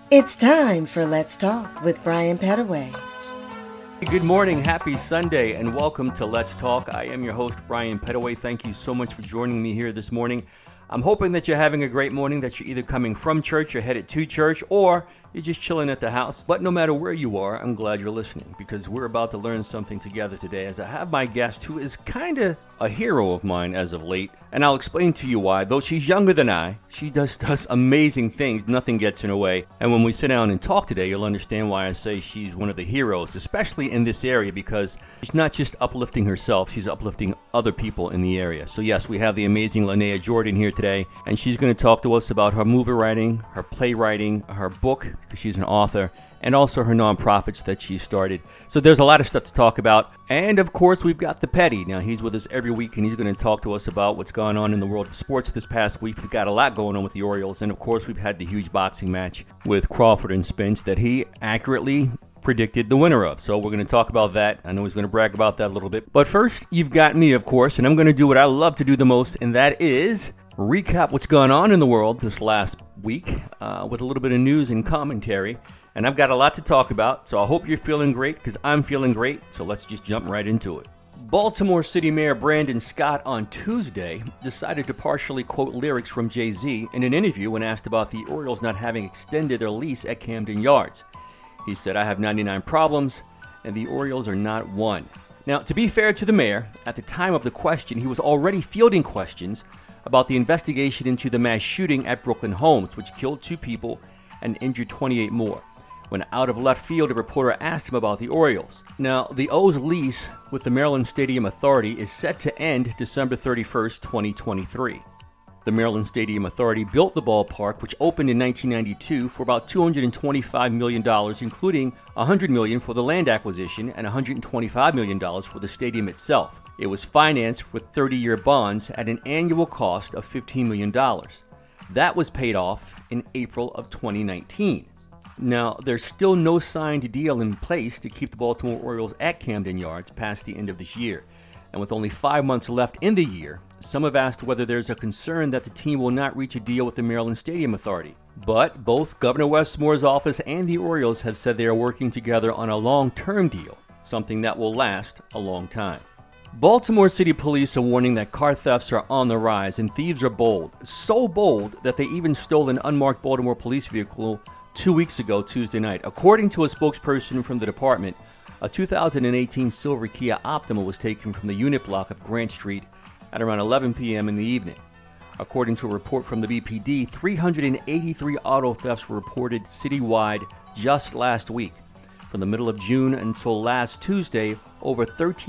It's time for Let's Talk with Brian Petaway. Good morning, happy Sunday, and welcome to Let's Talk. I am your host, Brian Petaway. Thank you so much for joining me here this morning. I'm hoping that you're having a great morning, that you're either coming from church or headed to church, or you're just chilling at the house. But no matter where you are, I'm glad you're listening, because we're about to learn something together today as I have my guest who is kind of a hero of mine as of late. And I'll explain to you why. Though she's younger than I, she does amazing things. Nothing gets in her way. And when we sit down and talk today, you'll understand why I say she's one of the heroes, especially in this area, because she's not just uplifting herself, she's uplifting other people in the area. So yes, we have the amazing Linnea Jordan here today, and she's going to talk to us about her movie writing, her playwriting, her book, because she's an author, and also her nonprofits that she started. So there's a lot of stuff to talk about. And of course, we've got the Petty. Now, he's with us every week, and he's going to talk to us about what's going on in the world of sports this past week. We've got a lot going on with the Orioles. And of course, we've had the huge boxing match with Crawford and Spence that he accurately predicted the winner of. So we're going to talk about that. I know he's going to brag about that a little bit. But first, you've got me, of course, and I'm going to do what I love to do the most, and that is recap what's gone on in the world this last week with a little bit of news and commentary. And I've got a lot to talk about, so I hope you're feeling great, because I'm feeling great. So let's just jump right into it. Baltimore City Mayor Brandon Scott on Tuesday decided to partially quote lyrics from Jay-Z in an interview when asked about the Orioles not having extended their lease at Camden Yards. He said, "I have 99 problems, and the Orioles are not one." Now, to be fair to the mayor, at the time of the question, he was already fielding questions about the investigation into the mass shooting at Brooklyn Homes, which killed 2 people and injured 28 more. When out of left field, a reporter asked him about the Orioles. Now, the O's lease with the Maryland Stadium Authority is set to end December 31st, 2023. The Maryland Stadium Authority built the ballpark, which opened in 1992, for about $225 million, including $100 million for the land acquisition and $125 million for the stadium itself. It was financed with 30-year bonds at an annual cost of $15 million. That was paid off in April of 2019. Now, there's still no signed deal in place to keep the Baltimore Orioles at Camden Yards past the end of this year. And with only 5 months left in the year, some have asked whether there's a concern that the team will not reach a deal with the Maryland Stadium Authority. But both Governor Westmore's office and the Orioles have said they are working together on a long-term deal, something that will last a long time. Baltimore City Police are warning that car thefts are on the rise and thieves are bold. So bold that they even stole an unmarked Baltimore police vehicle 2 weeks ago, Tuesday night. According to a spokesperson from the department, a 2018 silver Kia Optima was taken from the unit block of Grant Street at around 11 p.m. in the evening. According to a report from the BPD, 383 auto thefts were reported citywide just last week. From the middle of June until last Tuesday, over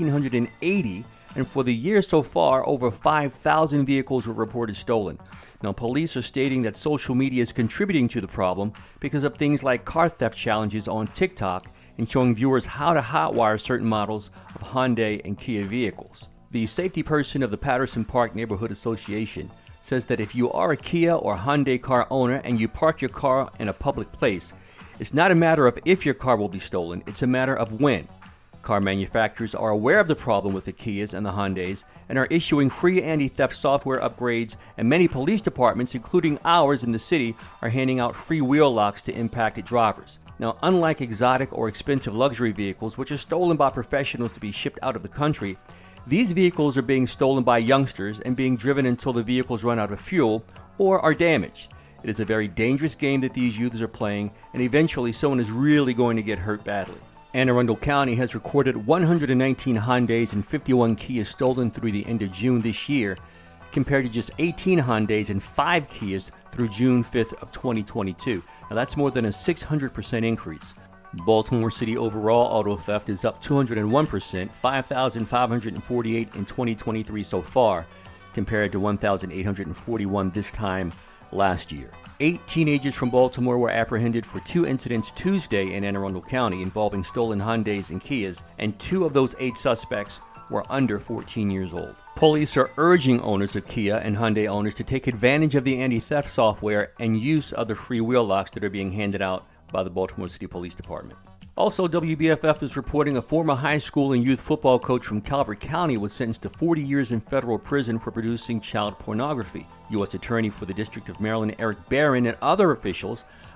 1,380, and for the year so far, over 5,000 vehicles were reported stolen. Now, police are stating that social media is contributing to the problem because of things like car theft challenges on TikTok and showing viewers how to hotwire certain models of Hyundai and Kia vehicles. The safety person of the Patterson Park Neighborhood Association says that if you are a Kia or Hyundai car owner and you park your car in a public place, it's not a matter of if your car will be stolen, it's a matter of when. Car manufacturers are aware of the problem with the Kias and the Hyundais and are issuing free anti-theft software upgrades, and many police departments, including ours in the city, are handing out free wheel locks to impacted drivers. Now, unlike exotic or expensive luxury vehicles, which are stolen by professionals to be shipped out of the country, these vehicles are being stolen by youngsters and being driven until the vehicles run out of fuel or are damaged. It is a very dangerous game that these youths are playing, and eventually someone is really going to get hurt badly. Anne Arundel County has recorded 119 Hyundais and 51 Kias stolen through the end of June this year, compared to just 18 Hyundais and 5 Kias through June 5th of 2022. Now that's more than a 600% increase. Baltimore City overall auto theft is up 201%, 5,548 in 2023 so far, compared to 1,841 this time last year. 8 teenagers from Baltimore were apprehended for 2 incidents Tuesday in Anne Arundel County involving stolen Hyundais and Kias, and 2 of those 8 suspects were under 14 years old. Police are urging owners of Kia and Hyundai owners to take advantage of the anti-theft software and use of the free wheel locks that are being handed out by the Baltimore City Police Department. Also, WBFF is reporting a former high school and youth football coach from Calvert County was sentenced to 40 years in federal prison for producing child pornography. U.S. Attorney for the District of Maryland, Eric Barron, and other officials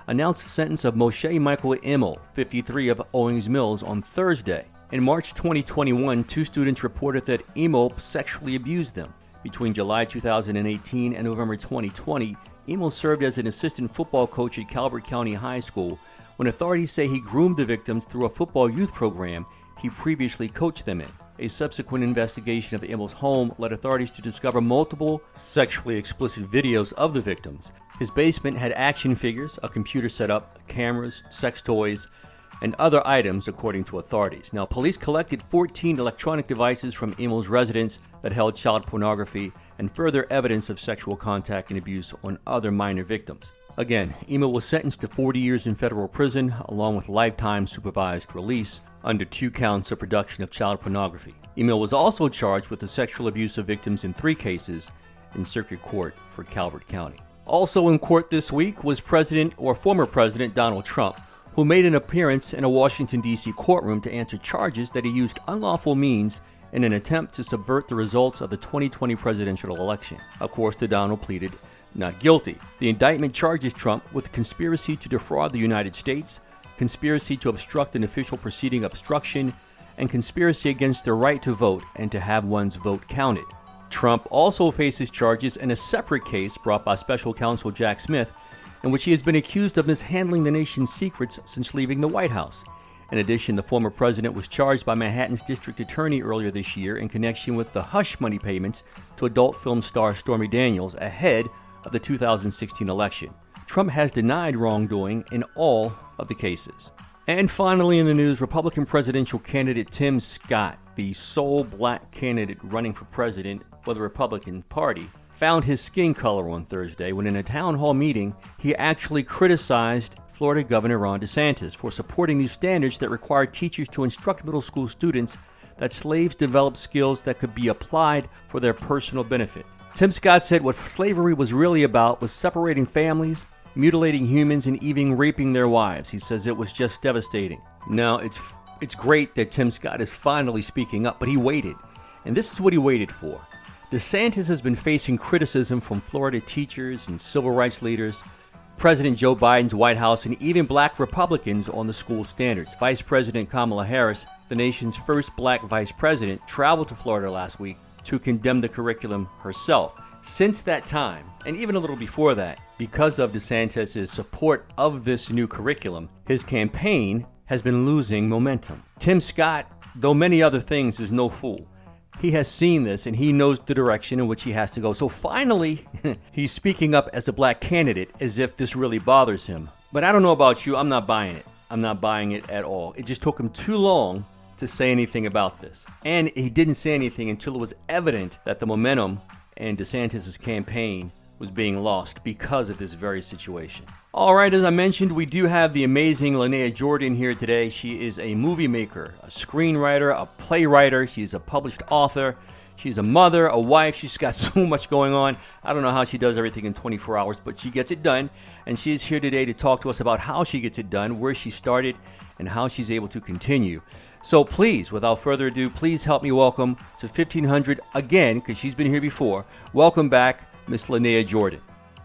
announced the sentence of Moshe Michael Immel, 53, of Owings Mills on Thursday. In March 2021, two students reported that Immel sexually abused them. Between July 2018 and November 2020, Immel served as an assistant football coach at Calvert County High School when authorities say he groomed the victims through a football youth program he previously coached them in. A subsequent investigation of Immel's home led authorities to discover multiple sexually explicit videos of the victims. His basement had action figures, a computer setup, cameras, sex toys, and other items, according to authorities. Now, police collected 14 electronic devices from Immel's residence that held child pornography and further evidence of sexual contact and abuse on other minor victims. Again, Immel was sentenced to 40 years in federal prison, along with lifetime supervised release, under 2 counts of production of child pornography. Immel was also charged with the sexual abuse of victims in 3 cases in circuit court for Calvert County. Also in court this week was former President Donald Trump, who made an appearance in a Washington, D.C. courtroom to answer charges that he used unlawful means in an attempt to subvert the results of the 2020 presidential election. Of course, Donald pleaded not guilty. The indictment charges Trump with conspiracy to defraud the United States, conspiracy to obstruct an official proceeding obstruction, and conspiracy against the right to vote and to have one's vote counted. Trump also faces charges in a separate case brought by special counsel Jack Smith, in which he has been accused of mishandling the nation's secrets since leaving the White House. In addition, the former president was charged by Manhattan's district attorney earlier this year in connection with the hush money payments to adult film star Stormy Daniels ahead of the 2016 election. Trump has denied wrongdoing in all of the cases. And finally in the news, Republican presidential candidate Tim Scott, the sole black candidate running for president for the Republican Party, found his skin color on Thursday when in a town hall meeting, he actually criticized Florida Governor Ron DeSantis for supporting new standards that require teachers to instruct middle school students that slaves develop skills that could be applied for their personal benefit. Tim Scott said what slavery was really about was separating families, mutilating humans, and even raping their wives. He says it was just devastating. Now, it's great that Tim Scott is finally speaking up, but he waited. And this is what he waited for. DeSantis has been facing criticism from Florida teachers and civil rights leaders, President Joe Biden's White House, and even black Republicans on the school standards. Vice President Kamala Harris, the nation's first black vice president, traveled to Florida last week to condemn the curriculum herself. Since that time, and even a little before that, because of DeSantis' support of this new curriculum, his campaign has been losing momentum. Tim Scott, though many other things, is no fool. He has seen this and he knows the direction in which he has to go. So finally, he's speaking up as a black candidate as if this really bothers him. But I don't know about you, I'm not buying it. I'm not buying it at all. It just took him too long to say anything about this. And he didn't say anything until it was evident that the momentum in DeSantis' campaign was being lost because of this very situation. All right, as I mentioned, we do have the amazing Linnea Jordan here today. She is a movie maker, a screenwriter, a playwright. She's a published author. She's a mother, a wife. She's got so much going on. I don't know how she does everything in 24 hours, but she gets it done. And she is here today to talk to us about how she gets it done, where she started, and how she's able to continue. So please, without further ado, please help me welcome to 1500 again, because she's been here before. Welcome back, Miss Linnea Jordan.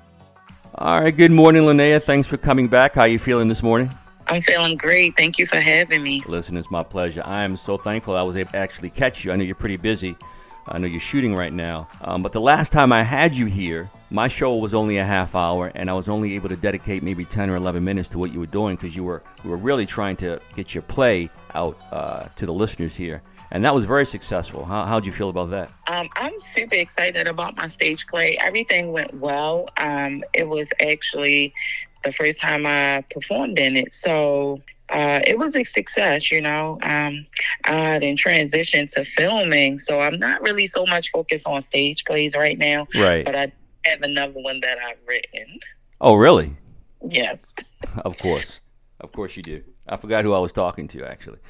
All right, good morning, Linnea. Thanks for coming back. How are you feeling this morning? I'm feeling great. Thank you for having me. Listen, it's my pleasure. I am so thankful I was able to actually catch you. I know you're pretty busy. I know you're shooting right now. But the last time I had you here, my show was only a half hour, and I was only able to dedicate maybe 10 or 11 minutes to what you were doing because you were really trying to get your play out to the listeners here. And that was very successful. How'd you feel about that? I'm super excited about my stage play. Everything went well. It was actually the first time I performed in it. So it was a success, you know. I then transitioned to filming. So I'm not really so much focused on stage plays right now. Right. But I have another one that I've written. Oh, really? Yes. Of course. Of course you do. I forgot who I was talking to, actually.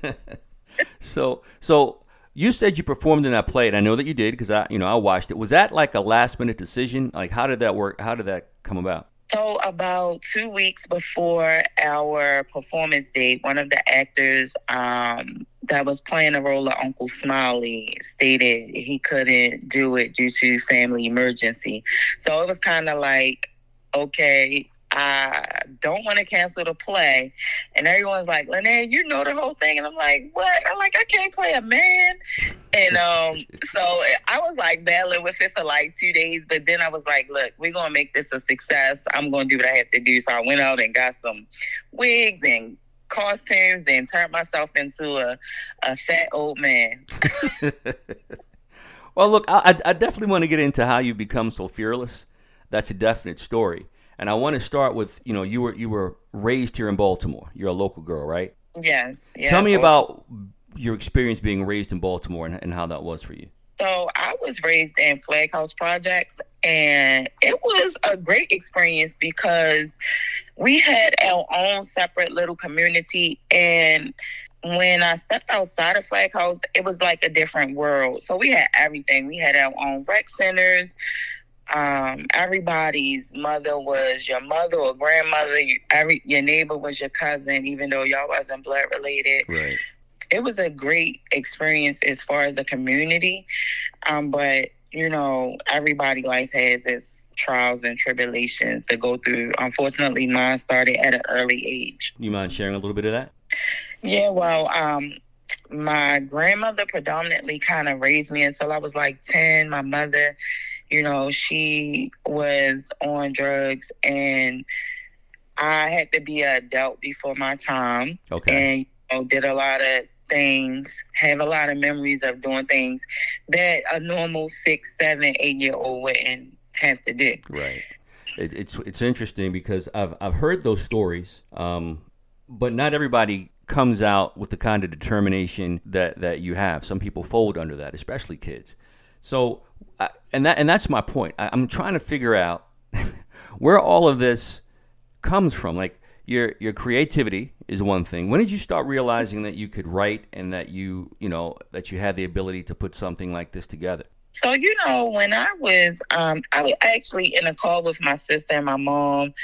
So you said you performed in that play, and I know that you did because I watched it. Was that like a last minute decision? Like, how did that work? How did that come about? So about 2 weeks before our performance date, one of the actors that was playing the role of Uncle Smiley stated he couldn't do it due to family emergency. So it was kind of like, okay, I don't want to cancel the play. And everyone's like, Lene, you know the whole thing. And I'm like, what? I'm like, I can't play a man. And so I was like battling with it for like 2 days. But then I was like, look, we're going to make this a success. I'm going to do what I have to do. So I went out and got some wigs and costumes and turned myself into a fat old man. Well, look, I definitely want to get into how you become so fearless. That's a definite story. And I want to start with, you were raised here in Baltimore. You're a local girl, right? Yes. Yeah, Tell me about your experience being raised in Baltimore and how that was for you. So I was raised in Flag House Projects, and it was a great experience because we had our own separate little community. And when I stepped outside of Flag House, it was like a different world. So we had everything. We had our own rec centers. Everybody's mother was your mother or grandmother. Your neighbor was your cousin, even though y'all wasn't blood related. Right. It was a great experience as far as the community. But, everybody's life has its trials and tribulations to go through. Unfortunately, mine started at an early age. You mind sharing a little bit of that? Yeah, well, my grandmother predominantly kind of raised me until I was like 10. My mother, she was on drugs, and I had to be an adult before my time. Okay. And did a lot of things, have a lot of memories of doing things that a normal 6, 7, 8-year-old wouldn't have to do. Right. It's interesting because I've heard those stories, but not everybody comes out with the kind of determination that you have. Some people fold under that, especially kids. So, and that's my point. I'm trying to figure out where all of this comes from. Like your creativity is one thing. When did you start realizing that you could write and that you had the ability to put something like this together? So, when I was actually in a call with my sister and my mom,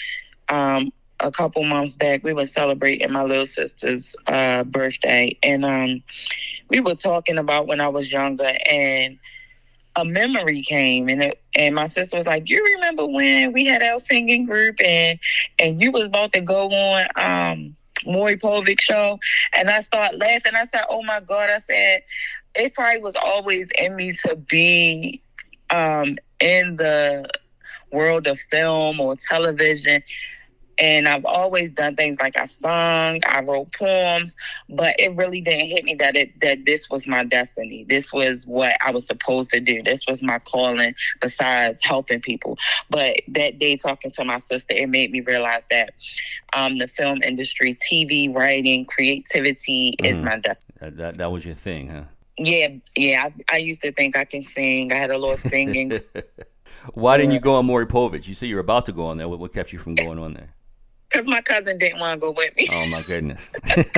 a couple months back, we were celebrating my little sister's birthday. And we were talking about when I was younger, and a memory came, and my sister was like, you remember when we had our singing group and you was about to go on Maury Povich show? And I started laughing. I said, oh my God. I said, it probably was always in me to be in the world of film or television. And I've always done things like I sung, I wrote poems, but it really didn't hit me that this was my destiny. This was what I was supposed to do. This was my calling besides helping people. But that day talking to my sister, it made me realize that the film industry, TV, writing, creativity is my destiny. That was your thing, huh? Yeah. I used to think I can sing. I had a little singing. Why didn't you go on Maury Povich? You say you were about to go on there. What kept you from going on there? Because my cousin didn't want to go with me. Oh, my goodness.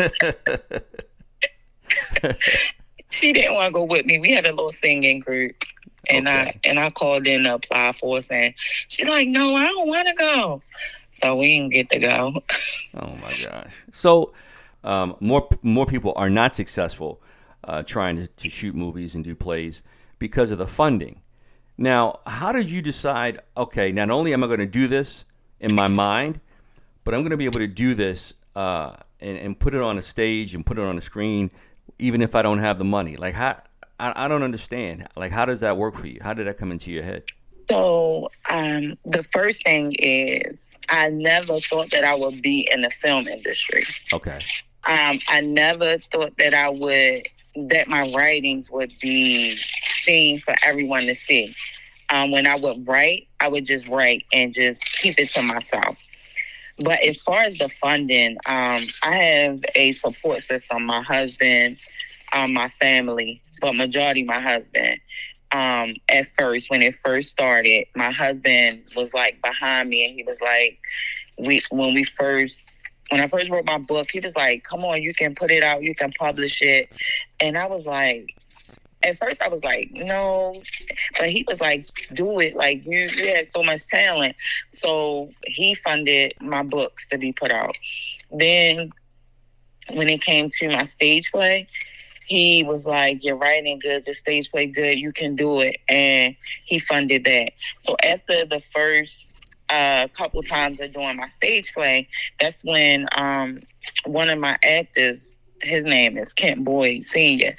She didn't want to go with me. We had a little singing group. And okay. I called in to apply for us. And she's like, no, I don't want to go. So we didn't get to go. Oh, my gosh. So more people are not successful trying to shoot movies and do plays because of the funding. Now, how did you decide, okay, not only am I going to do this in my mind, but I'm going to be able to do this and put it on a stage and put it on a screen, even if I don't have the money? Like, I don't understand. Like, how does that work for you? How did that come into your head? So the first thing is I never thought that I would be in the film industry. Okay. I never thought that my writings would be seen for everyone to see. When I would write, I would just write and just keep it to myself. But as far as the funding, I have a support system. My husband, my family, but majority my husband. At first, when it first started, my husband was like behind me, and he was like, when I first wrote my book, he was like, come on, you can put it out, you can publish it. And I was like, at first I was like, no, but he was like, do it. Like, you have so much talent. So he funded my books to be put out. Then when it came to my stage play, he was like, you're writing good, your stage play good, you can do it. And he funded that. So after the first a couple times of doing my stage play, that's when one of my actors, his name is Kent Boyd Sr.,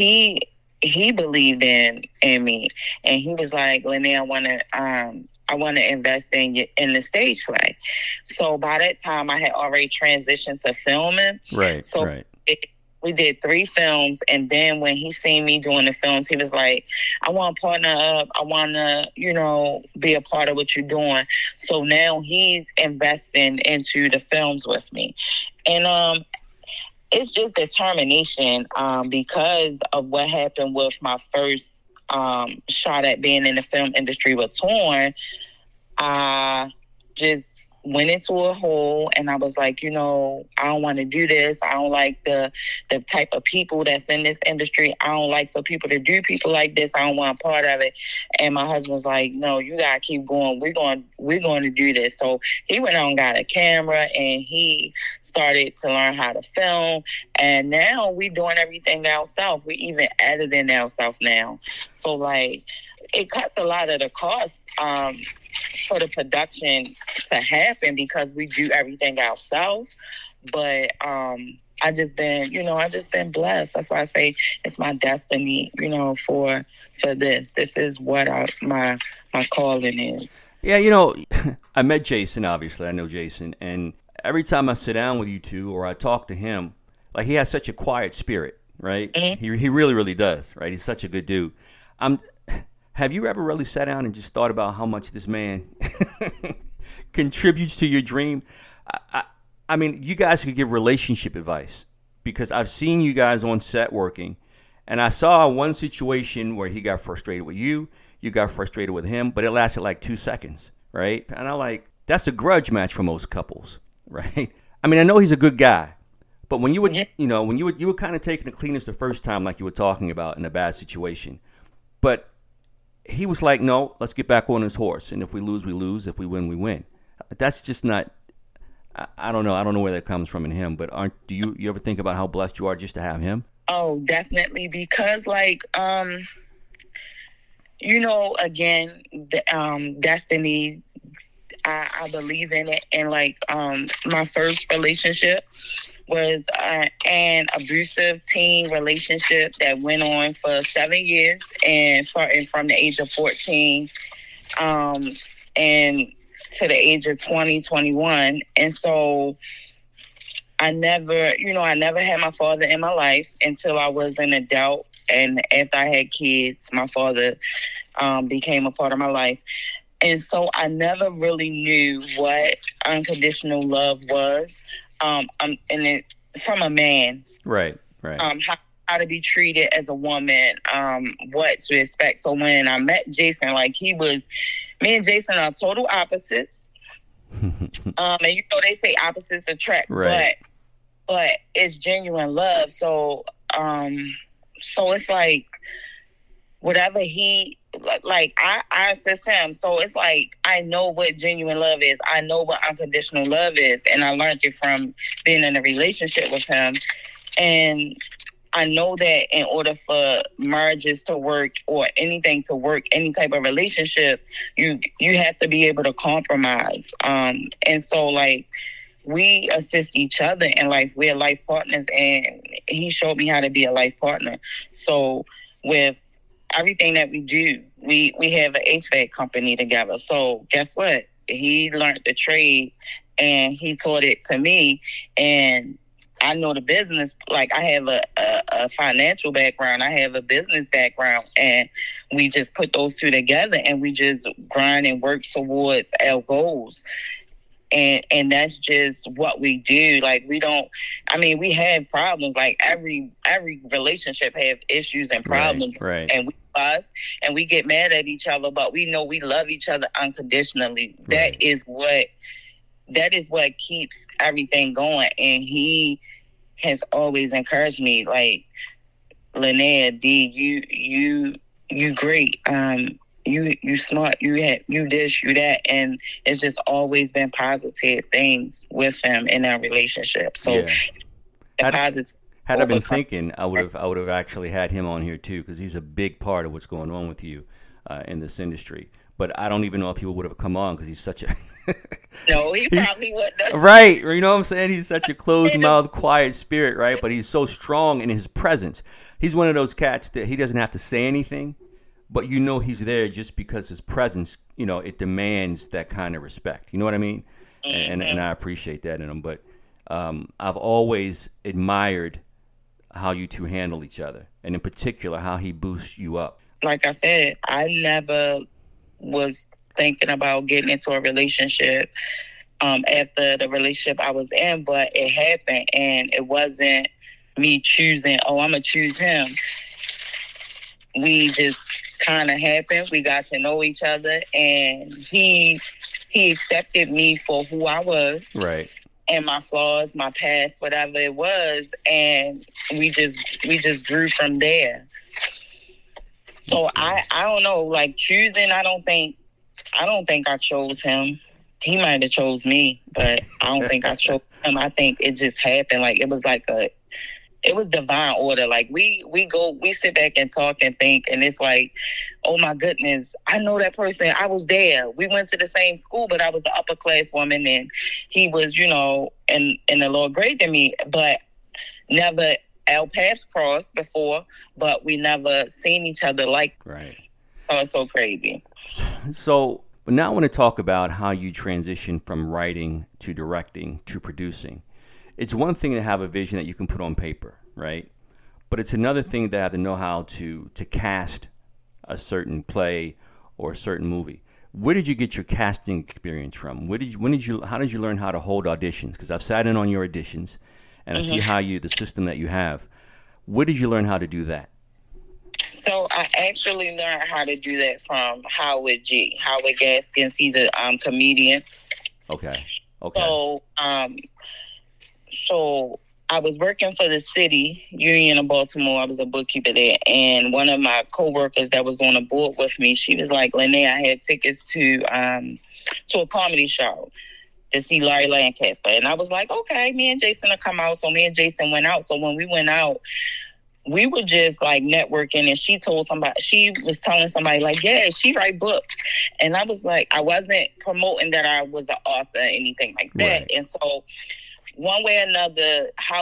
he believed in me, and he was like, Lene, I want to invest in the stage play. So by that time, I had already transitioned to filming. Right. So right. We did 3 films, and then when he seen me doing the films, he was like, I want to partner up. I want to, be a part of what you're doing. So now he's investing into the films with me. And it's just determination because of what happened with my first shot at being in the film industry with Torn. I just went into a hole, and I was like, I don't want to do this. I don't like the type of people that's in this industry. I don't like for people to do people like this. I don't want a part of it. And my husband was like, no, you gotta keep going. We're going to do this. So he went out and got a camera, and he started to learn how to film. And now we're doing everything ourselves. We even editing ourselves now. So like, it cuts a lot of the cost for the production to happen because we do everything ourselves. But I just been blessed. That's why I say it's my destiny, for this. This is what my calling is. Yeah, I met Jason, obviously. I know Jason. And every time I sit down with you two or I talk to him, like, he has such a quiet spirit, right? Mm-hmm. He really, really does, right? He's such a good dude. Have you ever really sat down and just thought about how much this man contributes to your dream? I mean, you guys could give relationship advice because I've seen you guys on set working, and I saw one situation where he got frustrated with you, you got frustrated with him, but it lasted like 2 seconds, right? And I'm like, that's a grudge match for most couples, right? I mean, I know he's a good guy, but when you would, you were kind of taking the cleaners the first time, like you were talking about in a bad situation, but he was like, no, let's get back on his horse. And if we lose, we lose. If we win, we win. That's just not, I don't know. I don't know where that comes from in him. But do you ever think about how blessed you are just to have him? Oh, definitely. Because again, destiny, I believe in it. And my first relationship was an abusive teen relationship that went on for 7 years, and starting from the age of 14 and to the age of 20, 21. And so I never had my father in my life until I was an adult. And after I had kids, my father became a part of my life. And so I never really knew what unconditional love was. From a man, right. How to be treated as a woman, what to expect. So when I met Jason, me and Jason are total opposites. And they say opposites attract, right. but it's genuine love. So it's like whatever I assist him. So it's like, I know what genuine love is. I know what unconditional love is. And I learned it from being in a relationship with him. And I know that in order for marriages to work or anything to work, any type of relationship, you have to be able to compromise. And so we assist each other in life. We're life partners, and he showed me how to be a life partner. So with everything that we do, we have an HVAC company together. So guess what? He learned the trade and he taught it to me. And I know the business, I have a financial background. I have a business background, and we just put those two together and we just grind and work towards our goals. And that's just what we do. We have problems. Every relationship have issues and problems. Right. And we fuss and we get mad at each other, but we know we love each other unconditionally. Right. That is what keeps everything going. And he has always encouraged me, Linnea, D, you great. You smart, you this, you that, and it's just always been positive things with him in our relationship. So, had I been thinking, I would have actually had him on here too, because he's a big part of what's going on with you in this industry. but I don't even know if people would have come on because he's such a No, he probably wouldn't have. right. You know what I'm saying? He's such a closed mouth, quiet spirit, right? But he's so strong in his presence. He's one of those cats that he doesn't have to say anything, but you know he's there just because his presence, it demands that kind of respect. You know what I mean? And I appreciate that in him. But I've always admired how you two handle each other, and in particular, how he boosts you up. Like I said, I never was thinking about getting into a relationship after the relationship I was in, but it happened, and it wasn't me choosing, I'm going to choose him. We just kind of happened. We got to know each other, and he accepted me for who I was. Right. And my flaws, my past, whatever it was, and we just grew from there. So I don't know, like choosing, I don't think I chose him. He might have chose me, but I don't think I chose him. I think it just happened. Like it was it was divine order. Like we sit back and talk and think, and it's like, oh my goodness, I know that person. I was there. We went to the same school, but I was the upper class woman, and he was, in a lower grade than me. But never our paths crossed before, but we never seen each other like. Right. Oh, it's so crazy. So now I want to talk about how you transition from writing to directing to producing. It's one thing to have a vision that you can put on paper, right? But it's another thing to have the know-how to cast a certain play or a certain movie. Where did you get your casting experience from? How did you learn how to hold auditions? Because I've sat in on your auditions, and I see how the system that you have. Where did you learn how to do that? So I actually learned how to do that from Howard G. Howard Gaskins. He's a comedian. Okay. So I was working for the city union of Baltimore. I was a bookkeeper there, and one of my coworkers that was on the board with me, she was like, "Lene, I had tickets to a comedy show to see Larry Lancaster," and I was like, "Okay, me and Jason will come out." So me and Jason went out. So when we went out, we were just like networking, and she was telling somebody like, "Yeah, she write books," and I was like, I wasn't promoting that I was an author or anything like that, right. And so. One way or another, I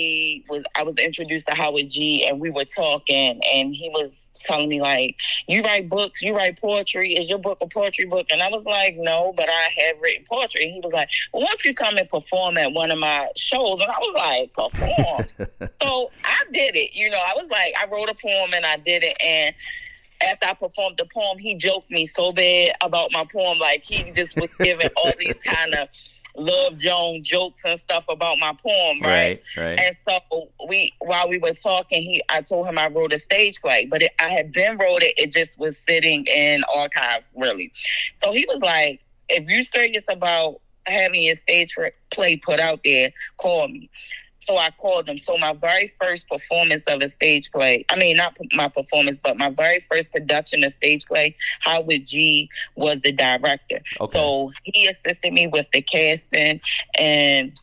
was introduced to Howard G, and we were talking, and he was telling me, like, you write books, you write poetry, is your book a poetry book? And I was like, no, but I have written poetry. And he was like, well, why don't you come and perform at one of my shows? And I was like, perform? So I did it. I was like, I wrote a poem and I did it. And after I performed the poem, he joked me so bad about my poem. Like, he just was giving all these kind of Love Jones jokes and stuff about my poem, right? Right. And so while we were talking, I told him I wrote a stage play, but I had been wrote it. It just was sitting in archives, really. So he was like, if you're serious about having your stage play put out there, call me. So I called him. So my very first performance of a stage play, not my performance, but my very first production of stage play, Howard G was the director. Okay. So he assisted me with the casting, and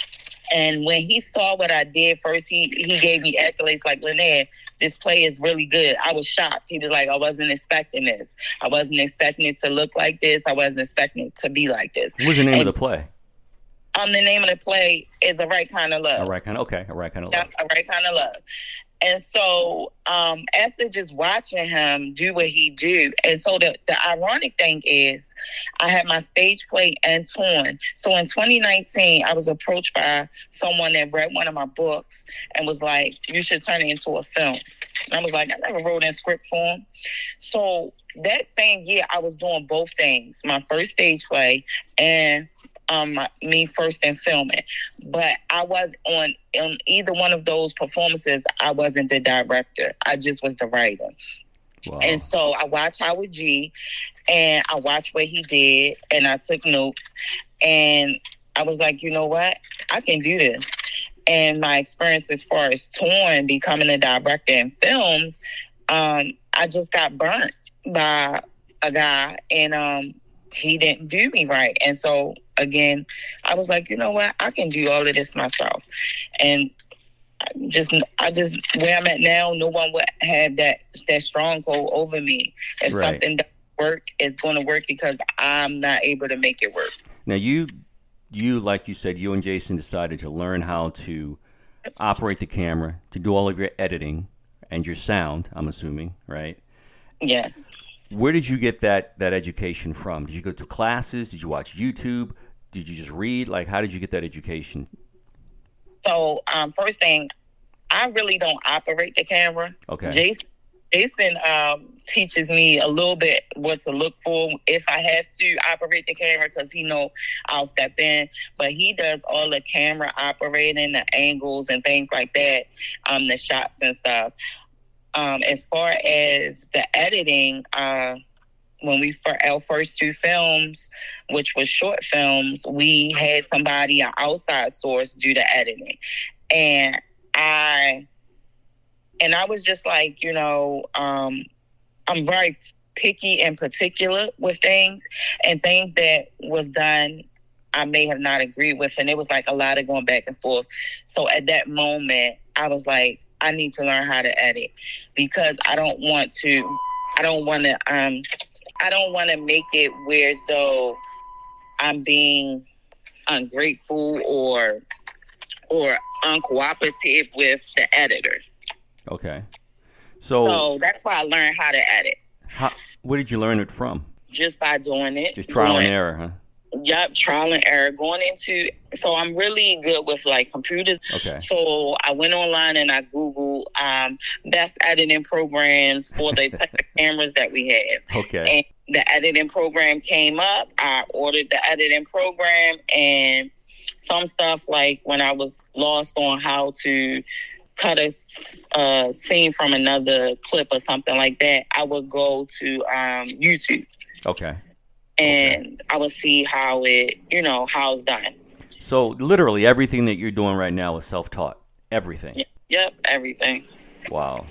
when he saw what I did first, he gave me accolades like, Lynette, this play is really good. I was shocked. He was like, I wasn't expecting this. I wasn't expecting it to look like this. I wasn't expecting it to be like this. What was the name of the play? The name of the play is A Right Kind of Love. A Right Kind of Love. A Right Kind of Love. And so after just watching him do what he do, and so the ironic thing is I had my stage play and torn. So in 2019, I was approached by someone that read one of my books and was like, you should turn it into a film. And I was like, I never wrote in script form. So that same year, I was doing both things, my first stage play and me first in filming, but I was on either one of those performances. I wasn't the director. I just was the writer. Wow. And so I watched Howard G, and I watched what he did, and I took notes, and I was like, you know what? I can do this. And my experience as far as touring, becoming a director in films, I just got burnt by a guy, and he didn't do me right. And so, again, I was like, you know what? I can do all of this myself. And I just where I'm at now, no one would have that stronghold over me. If something doesn't work is going to work because I'm not able to make it work. Now, you like you said, you and Jason decided to learn how to operate the camera, to do all of your editing and your sound, I'm assuming, right? Yes. Where did you get that education from? Did you go to classes? Did you watch YouTube? Did you just read? Like, how did you get that education? So, first thing, I really don't operate the camera. Okay. Jason teaches me a little bit what to look for if I have to operate the camera, because he know I'll step in. But he does all the camera operating, the angles and things like that, the shots and stuff. As far as the editing, when we for our first 2 films, which was short films, we had somebody, an outside source, do the editing, and I was just like, I'm very picky and particular with things, and things that was done I may have not agreed with, and it was like a lot of going back and forth. So at that moment, I was like, I need to learn how to edit, because I don't want to make it where as though I'm being ungrateful or uncooperative with the editor. Okay. So that's why I learned how to edit. Where did you learn it from? Just by doing it. Just trial and error, huh? Yep, trial and error. So I'm really good with like computers. Okay. So I went online and I Googled best editing programs for the type of cameras that we have. Okay. And the editing program came up. I ordered the editing program, and some stuff like when I was lost on how to cut a scene from another clip or something like that, I would go to YouTube. Okay. And I would see how it's done. So literally everything that you're doing right now is self-taught. Everything. Yep, everything. Wow.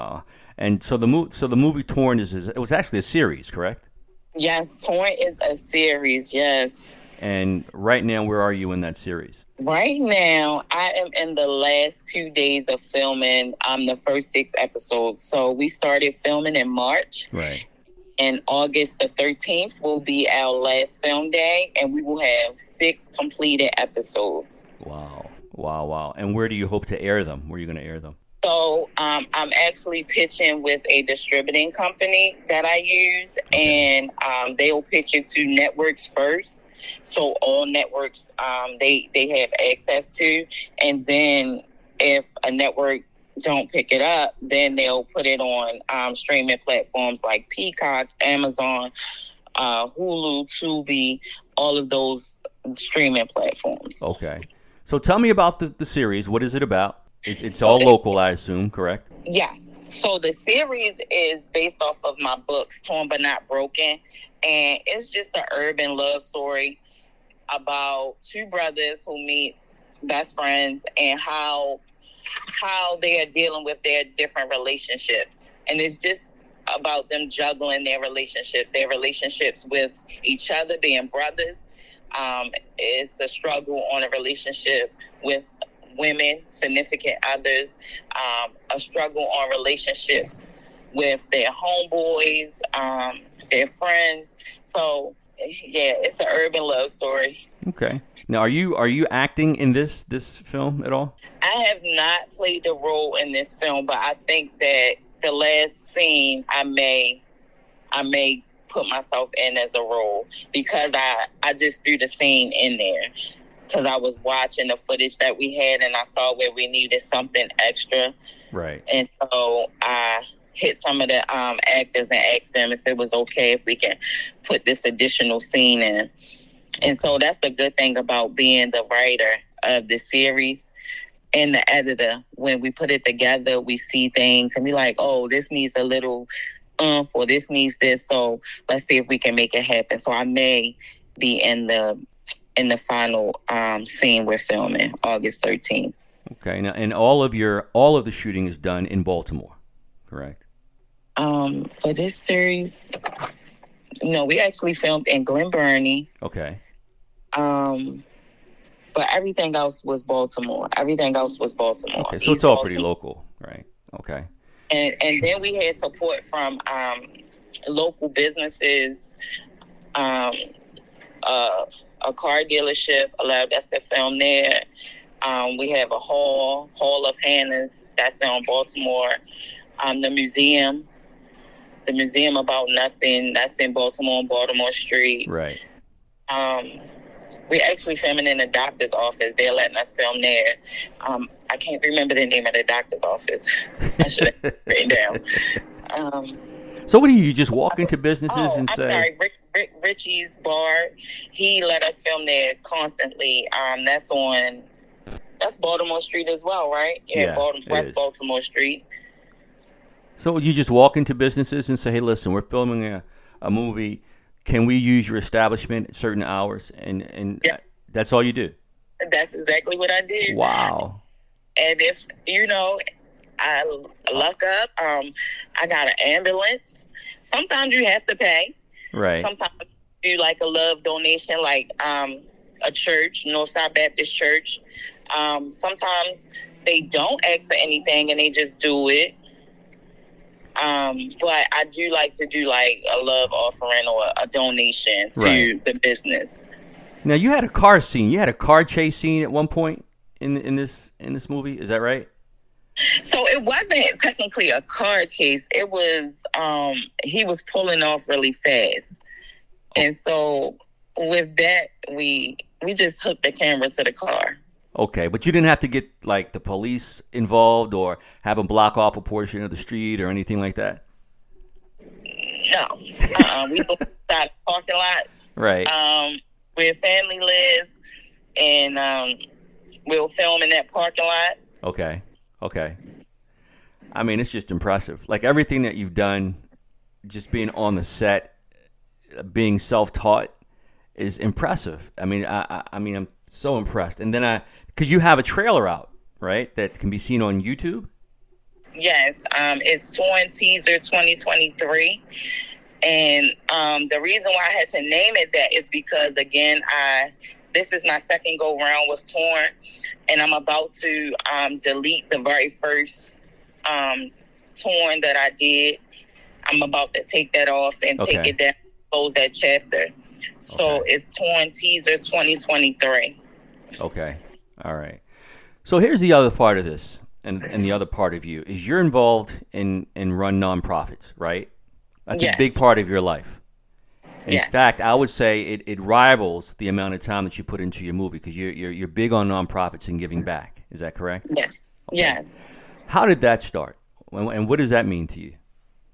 And so the movie Torn it was actually a series, correct? Yes, Torn is a series. Yes. And right now, where are you in that series? Right now, I am in the last 2 days of filming the first 6 episodes. So we started filming in March. Right. And August the 13th will be our last film day, and we will have 6 completed episodes. Wow. And where do you hope to air them? Where are you going to air them? So I'm actually pitching with a distributing company that I use, and they'll pitch it to networks first. So all networks they have access to, and then if a network don't pick it up, then they'll put it on streaming platforms like Peacock, Amazon, Hulu, Tubi, all of those streaming platforms. Okay. So tell me about the series. What is it about? It's all local, I assume, correct? Yes. So the series is based off of my books, Torn But Not Broken. And it's just an urban love story about 2 brothers who meet best friends and how they are dealing with their different relationships. And it's just about them juggling their relationships with each other, being brothers. It's a struggle on a relationship with women, significant others, a struggle on relationships with their homeboys, their friends. So, yeah, it's an urban love story. Okay. Now, are you acting in this film at all? I have not played the role in this film, but I think that the last scene I may put myself in as a role, because I just threw the scene in there because I was watching the footage that we had and I saw where we needed something extra. Right. And so I hit some of the actors and asked them if it was okay if we can put this additional scene in. And so that's the good thing about being the writer of the series and the editor. When we put it together, we see things and we like, oh, this needs a little or this needs this. So let's see if we can make it happen. So I may be in the final scene we're filming August 13th. Okay. Now, and all of the shooting is done in Baltimore, correct? For this series, no, we actually filmed in Glen Burnie. Okay. But everything else was Baltimore. Okay, so it's all pretty local, right? Okay. And then we had support from local businesses, a car dealership allowed us to film there. We have a Hall of Hannah's that's in Baltimore. The museum About Nothing, that's in Baltimore on Baltimore Street. Right. We're actually filming in the doctor's office. They're letting us film there. I can't remember the name of the doctor's office. I should have written down. So what do you just walk into businesses and say? I'm sorry, Richie's Bar. He let us film there constantly. That's Baltimore Street as well, right? Yeah, West Baltimore Street. So would you just walk into businesses and say, hey, listen, we're filming a movie. Can we use your establishment at certain hours? And yep. That's all you do? That's exactly what I do. Wow. And if, I luck up, I got an ambulance. Sometimes you have to pay. Right. Sometimes you do like a love donation, like a church, Northside Baptist Church. Sometimes they don't ask for anything and they just do it. But I do like to do like a love offering or a donation to the business. Now you had a car scene. You had a car chase scene at one point in this movie. Is that right? So it wasn't technically a car chase. It was he was pulling off really fast, and so with that we just hooked the camera to the car. Okay, but you didn't have to get like the police involved or have them block off a portion of the street or anything like that? No. We both side parking lots. Right. Where family lives, and we'll film in that parking lot. Okay. I mean, it's just impressive. Like everything that you've done, just being on the set, being self-taught is impressive. I mean, I'm so impressed. And then because you have a trailer out, right, that can be seen on YouTube? Yes, it's Torn Teaser 2023. And the reason why I had to name it that is because, again, this is my second go-round with Torn, and I'm about to delete the very first Torn that I did. I'm about to take that off and take it down, close that chapter. So it's Torn Teaser 2023. Okay. All right. So here's the other part of this, and the other part of you is you're involved in run nonprofits, right? That's a big part of your life. In fact, I would say it rivals the amount of time that you put into your movie because you're big on nonprofits and giving back. Is that correct? Yeah. Okay. Yes. How did that start, and what does that mean to you?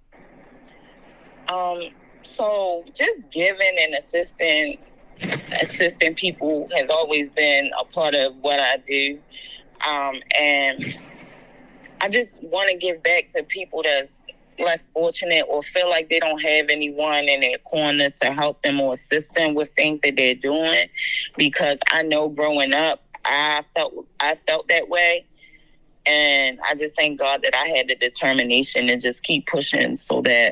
So just giving and assisting people has always been a part of what I do. And I just want to give back to people that's less fortunate or feel like they don't have anyone in their corner to help them or assist them with things that they're doing. Because I know growing up, I felt that way. And I just thank God that I had the determination to just keep pushing so that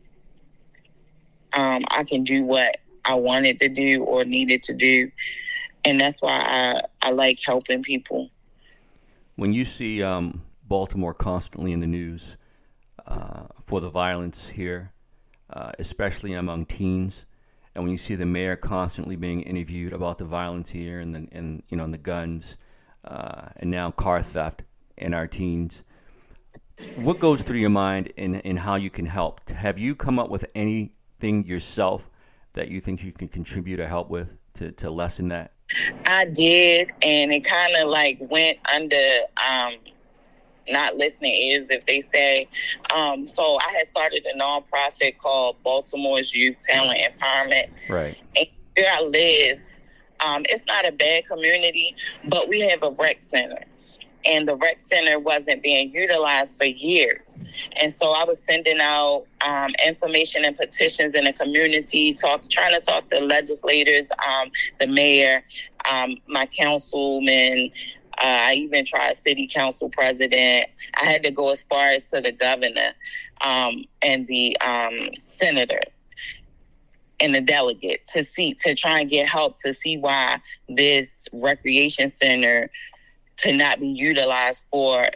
I can do what I wanted to do or needed to do. And that's why I like helping people. When you see Baltimore constantly in the news for the violence here, especially among teens, and when you see the mayor constantly being interviewed about the violence here and the guns, and now car theft in our teens, what goes through your mind in how you can help? Have you come up with anything yourself that you think you can contribute or help with to lessen that? I did, and it kind of like went under not listening ears, if they say. So I had started a nonprofit called Baltimore's Youth Talent Empowerment. Right. And where I live, it's not a bad community, but we have a rec center. And the rec center wasn't being utilized for years. And so I was sending out information and petitions in the community, trying to talk to legislators, the mayor, my councilman. I even tried city council president. I had to go as far as to the governor and the senator and the delegate to try and get help to see why this recreation center could not be utilized for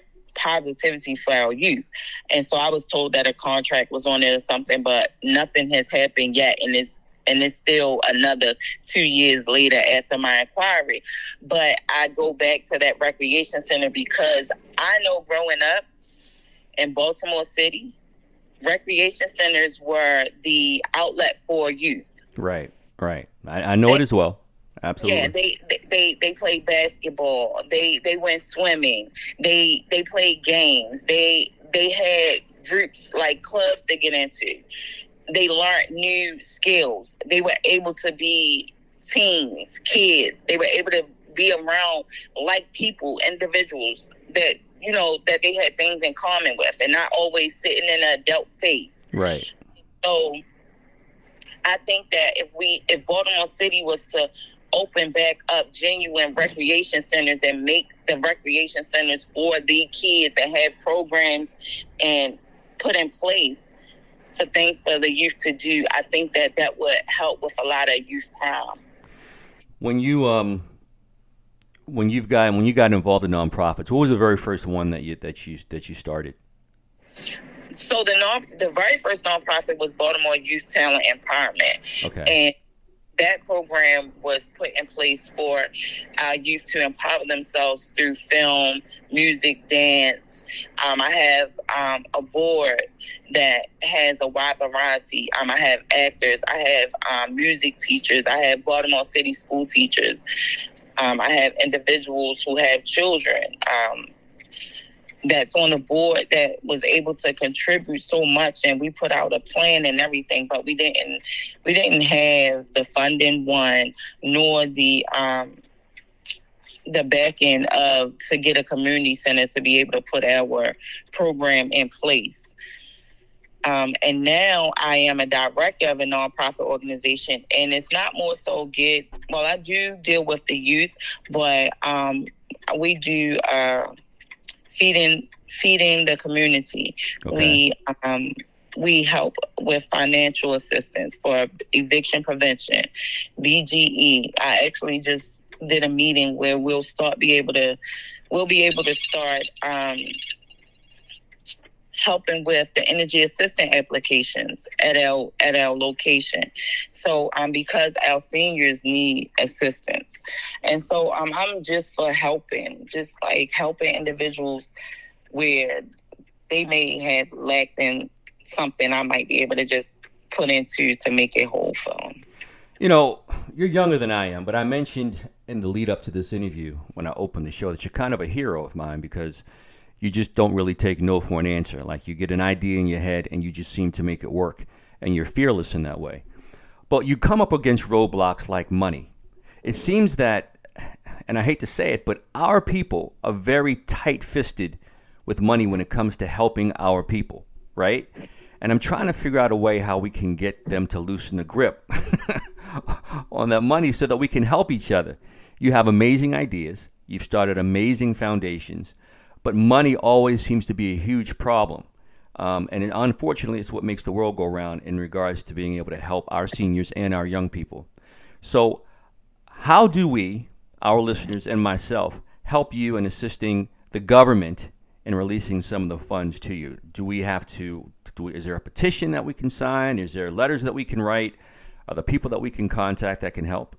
positivity for our youth. And so I was told that a contract was on it or something, but nothing has happened yet. And it's still another 2 years later after my inquiry. But I go back to that recreation center because I know growing up in Baltimore City, recreation centers were the outlet for youth. Right. I know it as well. Absolutely. Yeah, they played basketball. They went swimming. They played games. They had groups like clubs to get into. They learned new skills. They were able to be teens, kids. They were able to be around like people, individuals that, you know, that they had things in common with and not always sitting in an adult face. Right. So I think that if Baltimore City was to open back up genuine recreation centers and make the recreation centers for the kids and have programs and put in place for things for the youth to do, I think that would help with a lot of youth crime. When you got involved in nonprofits, what was the very first one that you started? So the very first nonprofit was Baltimore Youth Talent Empowerment. Okay. And that program was put in place for our youth to empower themselves through film, music, dance. I have a board that has a wide variety. I have actors. I have music teachers. I have Baltimore City school teachers. I have individuals who have children that's on the board that was able to contribute so much, and we put out a plan and everything, but we didn't have the funding nor the backing to get a community center to be able to put our program in place. And now I am a director of a nonprofit organization, and it's not more so I do deal with the youth, but we do feeding the community. Okay. We help with financial assistance for eviction prevention, BGE. I actually just did a meeting where we'll be able to start helping with the energy assistant applications at our location. So because our seniors need assistance. And so I'm just for helping individuals where they may have lacked in something I might be able to just put into to make it whole for them. You know, you're younger than I am, but I mentioned in the lead up to this interview when I opened the show that you're kind of a hero of mine because you just don't really take no for an answer. Like you get an idea in your head and you just seem to make it work, and you're fearless in that way. But you come up against roadblocks like money. It seems that, and I hate to say it, but our people are very tight-fisted with money when it comes to helping our people, right? And I'm trying to figure out a way how we can get them to loosen the grip on that money so that we can help each other. You have amazing ideas. You've started amazing foundations. But money always seems to be a huge problem. Unfortunately, it's what makes the world go round in regards to being able to help our seniors and our young people. So how do we, our listeners and myself, help you in assisting the government in releasing some of the funds to you? Is there a petition that we can sign? Is there letters that we can write? Are there people that we can contact that can help?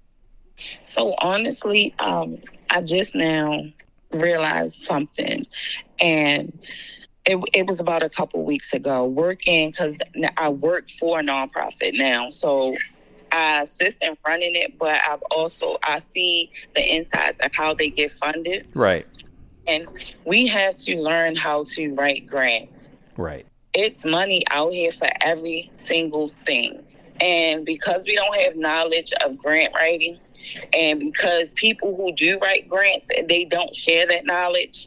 So honestly, I just now realized something, and it was about a couple weeks ago, working, because I work for a nonprofit now, so I assist in running it, but I see the insides of how they get funded. Right. And we have to learn how to write grants. Right. It's money out here for every single thing. And because we don't have knowledge of grant writing, and because people who do write grants, they don't share that knowledge,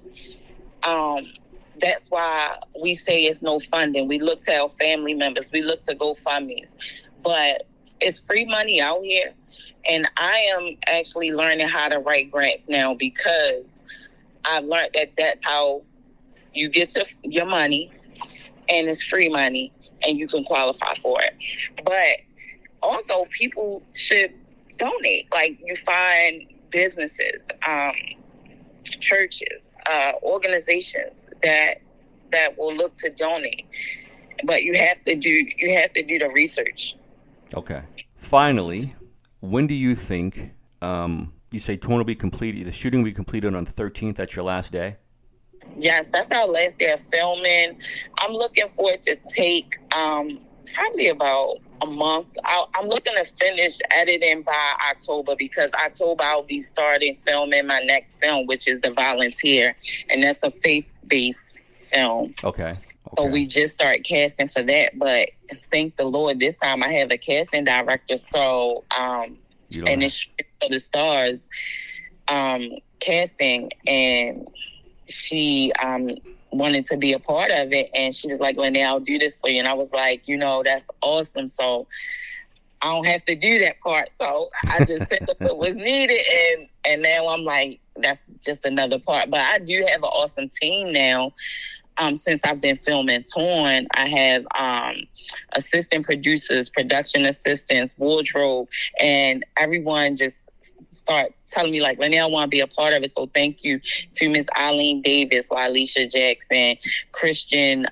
that's why we say it's no funding. We look to our family members. We look to GoFundMes. But it's free money out here. And I am actually learning how to write grants now because I've learned that that's how you get your money, and it's free money, and you can qualify for it. But also, people should donate. Like, you find businesses churches, organizations that will look to donate. But you have to do the research. Okay. Finally, when do you think you say Torn will be completed? The shooting will be completed on the 13th. That's your last day. Yes, that's our last day of filming. I'm looking for it to take probably about a month. I'm looking to finish editing by October, because October I'll be starting filming my next film, which is The Volunteer, and that's a faith-based film. Okay. So we just start casting for that, but thank the Lord, this time I have a casting director. So and it's for the stars casting, and she wanted to be a part of it, and she was like, Lene, I'll do this for you. And I was like, that's awesome. So I don't have to do that part. So I just said what was needed, and now I'm like, that's just another part. But I do have an awesome team now. Since I've been filming Torn, I have assistant producers, production assistants, wardrobe, and everyone just start telling me like, Lene, I want to be a part of it. So thank you to Miss Eileen Davis, Alicia Jackson, Christian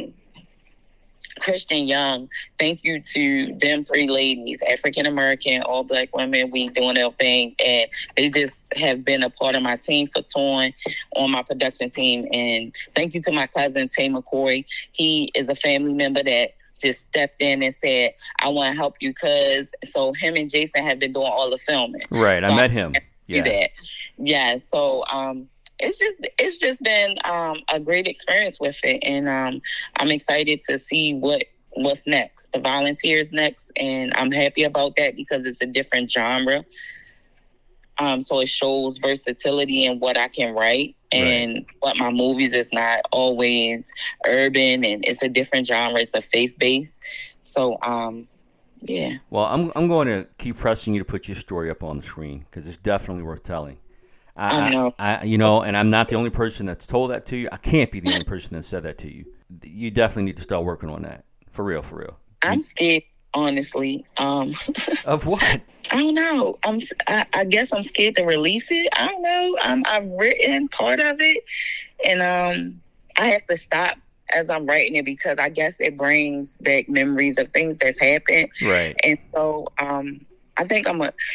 Young. Thank you to them three ladies, African American, all Black women. We doing their thing, and they just have been a part of my team for Torn, on my production team. And thank you to my cousin Tay McCoy. He is a family member that just stepped in and said, I want to help you, because so him and Jason have been doing all the filming. Right, so I met him. Yeah. So it's just been a great experience with it, and I'm excited to see what's next. The Volunteers next, and I'm happy about that because it's a different genre. So it shows versatility in what I can write, and what my movies is not always urban, and it's a different genre. It's a faith-based. So, yeah. Well, I'm going to keep pressing you to put your story up on the screen, because it's definitely worth telling. I know. And I'm not the only person that's told that to you. I can't be the only person that said that to you. You definitely need to start working on that. For real. I'm scared, honestly. Of what? I don't know. I guess I'm scared to release it. I don't know. I've written part of it, and I have to stop as I'm writing it, because I guess it brings back memories of things that's happened. Right. And so I think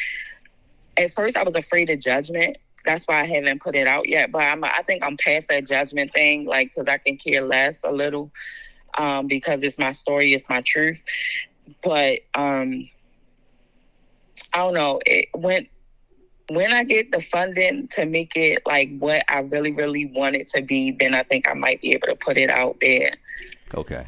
at first I was afraid of judgment. That's why I haven't put it out yet. But I think I'm past that judgment thing, like, because I can care less a little, because it's my story, it's my truth. But I don't know. When I get the funding to make it like what I really, really want it to be, then I think I might be able to put it out there. Okay.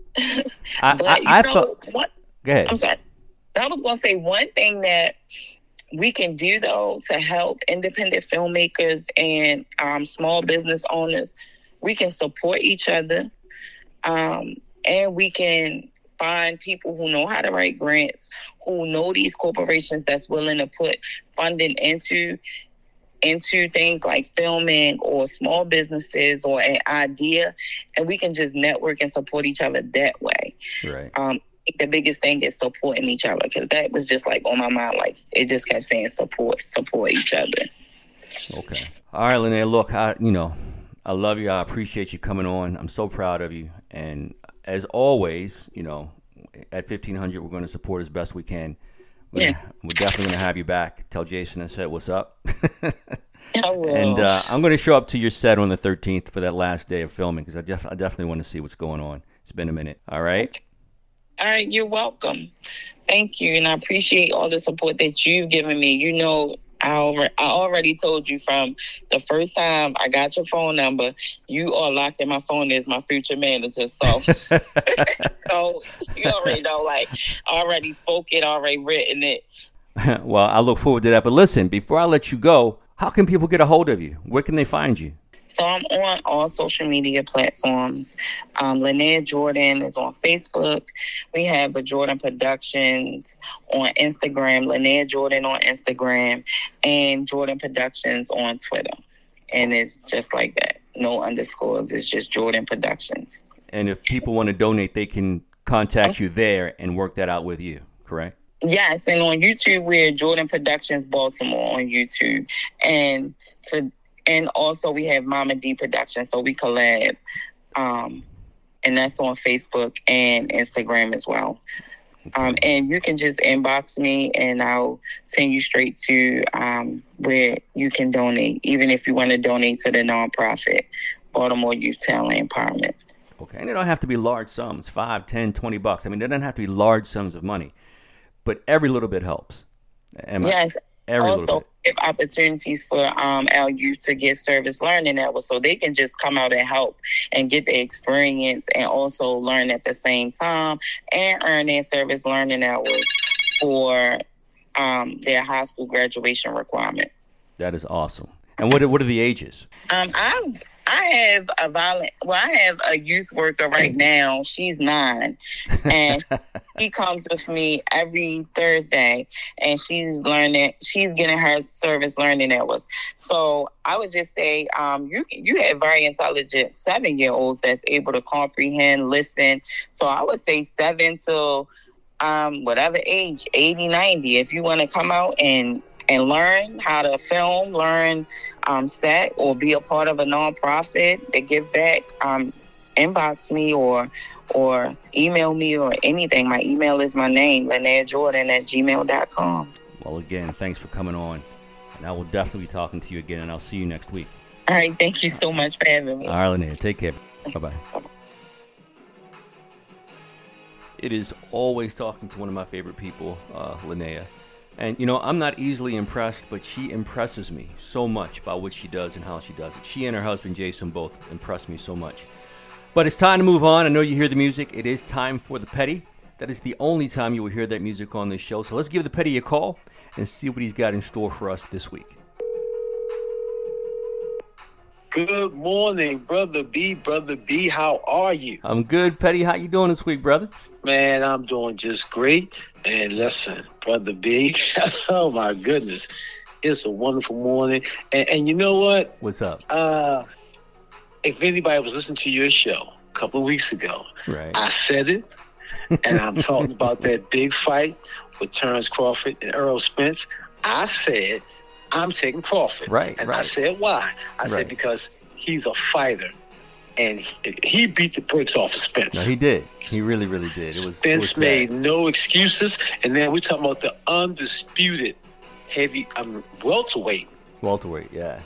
I thought. Go ahead. I'm sorry. I was going to say one thing that we can do, though, to help independent filmmakers and small business owners. We can support each other, and we can find people who know how to write grants, who know these corporations that's willing to put funding into things like filming or small businesses or an idea, and we can just network and support each other that way. Right. I think the biggest thing is supporting each other, because that was just like on my mind. Like, it just kept saying support each other. Okay. All right, Lene. Look, I love you. I appreciate you coming on. I'm so proud of you. And as always, at 1500, we're going to support as best we can. We're definitely going to have you back. Tell Jason I said what's up. I will. And I'm going to show up to your set on the 13th for that last day of filming, because I definitely want to see what's going on. It's been a minute. All right? All right, you're welcome. Thank you, and I appreciate all the support that you've given me. I already told you from the first time I got your phone number, you are locked in my phone as my future manager. So, so you already know, like, already spoke it, already written it. Well, I look forward to that. But listen, before I let you go, how can people get a hold of you? Where can they find you? So I'm on all social media platforms. Lene Jordan is on Facebook. We have the Jordan Productions on Instagram, Lene Jordan on Instagram, and Jordan Productions on Twitter. And it's just like that. No underscores. It's just Jordan Productions. And if people want to donate, they can contact you there and work that out with you, correct? Yes, and on YouTube, we're Jordan Productions Baltimore on YouTube. And And also we have Mama D Production, so we collab. And that's on Facebook and Instagram as well. And you can just inbox me and I'll send you straight to where you can donate, even if you want to donate to the nonprofit, Baltimore Youth Talent Empowerment. Okay, and it don't have to be large sums, $5, $10, $20. I mean, it doesn't have to be large sums of money, but every little bit helps. Yes. Also, give opportunities for our youth to get service learning hours, so they can just come out and help and get the experience and also learn at the same time and earn their service learning hours for their high school graduation requirements. That is awesome. And what are the ages? I have a youth worker right now. She's 9, and she comes with me every Thursday, and she's getting her service learning hours. So I would just say, you have very intelligent 7-year-olds that's able to comprehend, listen. So I would say 7 to whatever age, 80, 90. If you want to come out and learn how to film, learn set, or be a part of a nonprofit that give back, inbox me or email me or anything. My email is my name, LynneaJordan@gmail.com. Well, again, thanks for coming on. And I will definitely be talking to you again, and I'll see you next week. All right. Thank you so much for having me. All right, Linnea. Take care. Bye-bye. It is always talking to one of my favorite people, Linnea. And, I'm not easily impressed, but she impresses me so much by what she does and how she does it. She and her husband, Jason, both impress me so much. But it's time to move on. I know you hear the music. It is time for the Petty. That is the only time you will hear that music on this show. So let's give the Petty a call and see what he's got in store for us this week. Good morning, Brother B. Brother B, how are you? I'm good, Petty. How you doing this week, brother? Man, I'm doing just great. And listen, Brother B, oh my goodness, it's a wonderful morning. And you know what? What's up? If anybody was listening to your show a couple of weeks ago, right, I said it, and I'm talking about that big fight with Terrence Crawford and Errol Spence. I said, I'm taking Crawford. Right, and right. I said, why? I said, because he's a fighter. And he beat the brakes off of Spence. No, he did. He really, really did. Spence made no excuses. And then we're talking about the undisputed heavy welterweight. Welterweight, yeah.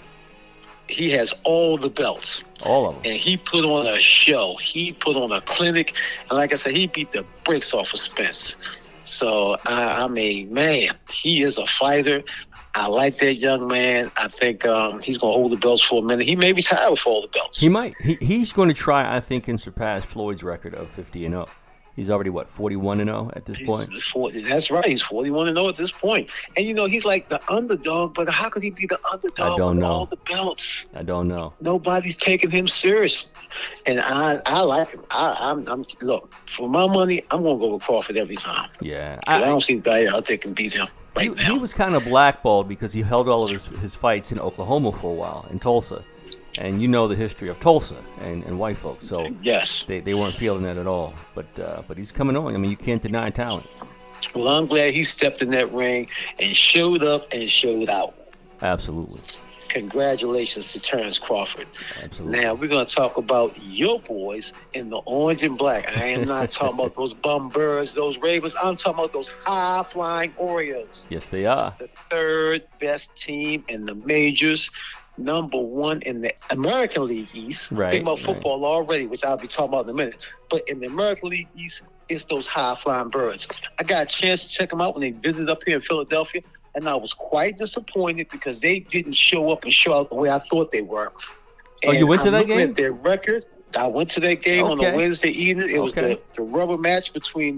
He has all the belts. All of them. And he put on a show. He put on a clinic. And like I said, he beat the brakes off of Spence. So, I mean, man, he is a fighter. I like that young man. I think he's going to hold the belts for a minute. He may retire with all the belts. He might. He's going to try, I think, and surpass Floyd's record of 50-0. He's already, 41-0 at this point? That's right. He's 41-0 at this point. And, he's like the underdog, but how could he be the underdog with all the belts? I don't know. Nobody's taking him serious. And I like him. I'm look, for my money, I'm going to go with Crawford every time. Yeah. I don't see anybody out there can beat him. He was kind of blackballed because he held all of his fights in Oklahoma for a while, in Tulsa. And you know the history of Tulsa and white folks. So yes, they weren't feeling that at all. But he's coming on. I mean, you can't deny talent. Well, I'm glad he stepped in that ring and showed up and showed out. Absolutely. Congratulations to Terrence Crawford. Absolutely. Now, we're going to talk about your boys in the orange and black. I am not talking about those bum birds, those Ravens. I'm talking about those high-flying Orioles. Yes, they are. The third best team in the majors, number one in the American League East. Right. Think about football already, which I'll be talking about in a minute. But in the American League East, it's those high-flying birds. I got a chance to check them out when they visited up here in Philadelphia. And I was quite disappointed because they didn't show up and show out the way I thought they were. And you went to that game? At their record. I went to that game on a Wednesday evening. It was the rubber match between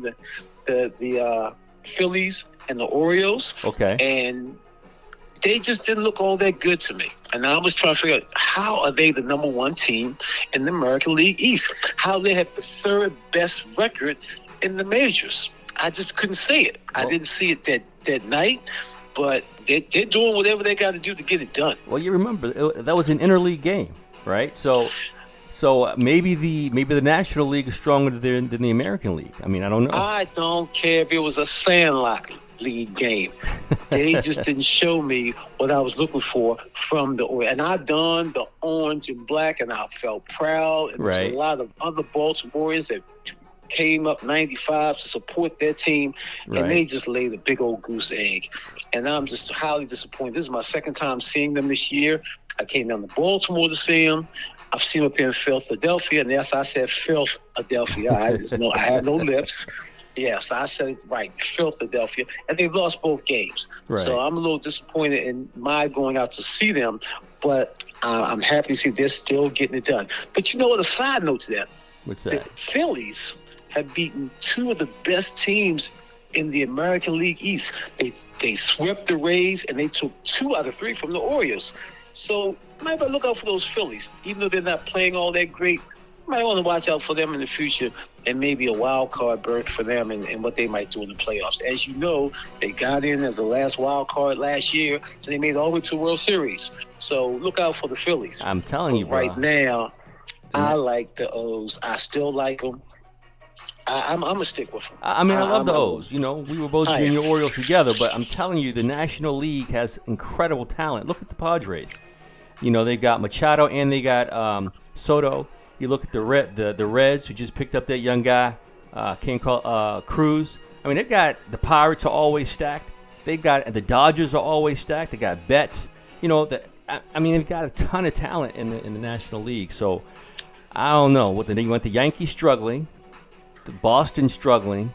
the Phillies and the Orioles. Okay. And they just didn't look all that good to me. And I was trying to figure out, how are they the number one team in the American League East? How they have the third best record in the majors? I just couldn't see it. I didn't see it that night. But they're doing whatever they got to do to get it done. Well, you remember that was an interleague game, right? So maybe the National League is stronger than the American League. I mean, I don't know. I don't care if it was a sandlot league game. They just didn't show me what I was looking for from the Orioles. And I donned the orange and black, and I felt proud. And there's a lot of other Baltimoreans that came up 95 to support their team, and they just laid a big old goose egg. And I'm just highly disappointed. This is my second time seeing them this year. I came down to Baltimore to see them. I've seen them up here in Philadelphia, and yes, I said Philadelphia. I have no lips. Yes, I said it right, Philadelphia, and they've lost both games. Right. So I'm a little disappointed in my going out to see them, but I'm happy to see they're still getting it done. But you know what? A side note to that. What's that? The Phillies have beaten two of the best teams in the American League East. They swept the Rays, and they took 2 out of 3 from the Orioles. So you might want to look out for those Phillies. Even though they're not playing all that great, you might want to watch out for them in the future, and maybe a wild card berth for them and what they might do in the playoffs. As you know, they got in as the last wild card last year, and they made it all the way to the World Series. So look out for the Phillies. I'm telling you, bro. Right now, I like the O's. I still like them. I'm going to stick with them. I mean, I love the O's. You know, we were both junior Orioles together, but I'm telling you, the National League has incredible talent. Look at the Padres. You know, they got Machado and they got Soto. You look at the Reds, who just picked up that young guy, Cruz. I mean, they've got the Pirates are always stacked. They've got the Dodgers are always stacked. They got Betts. You know, I mean, they've got a ton of talent in the National League. So I don't know. You want the Yankees struggling, the Boston struggling.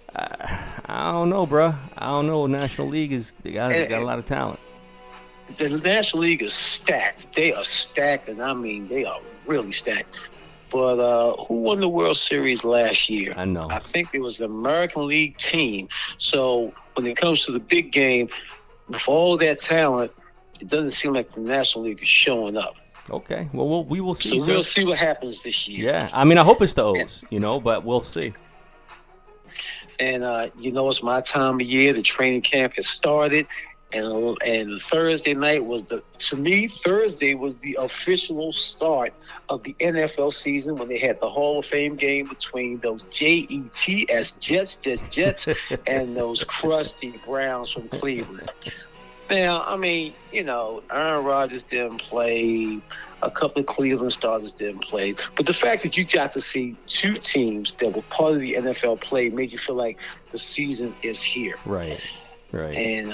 I don't know, bro. I don't know. National League they got a lot of talent. The National League is stacked. They are stacked, and I mean they are really stacked. But who won the World Series last year? I know. I think it was the American League team. So when it comes to the big game, with all that talent, it doesn't seem like the National League is showing up. Okay. Well, we will see. So we'll see what happens this year. Yeah. I mean, I hope it's the O's, but we'll see. And, it's my time of year. The training camp has started. And Thursday night Thursday was the official start of the NFL season when they had the Hall of Fame game between those Jets, and those crusty Browns from Cleveland. Now, I mean, Aaron Rodgers didn't play. A couple of Cleveland starters didn't play. But the fact that you got to see 2 teams that were part of the NFL play made you feel like the season is here. Right. And,